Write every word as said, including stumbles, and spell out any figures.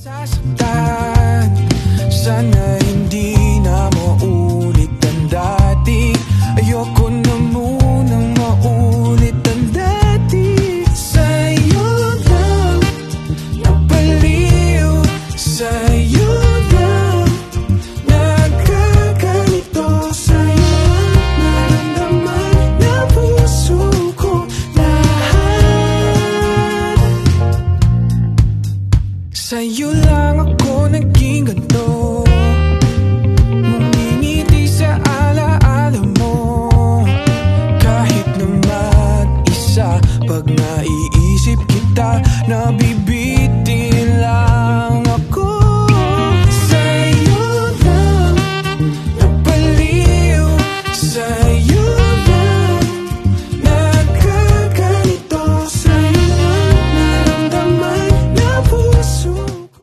Sasaktan, sana hindi na maulit ang dati. Ayoko na munang maulit ang dati. Sa'yo lang napaliw, sa'yo lang nagkaganito, sa'yo naramdaman ng puso ko lahat. Sa'yo lang ako naging ganito.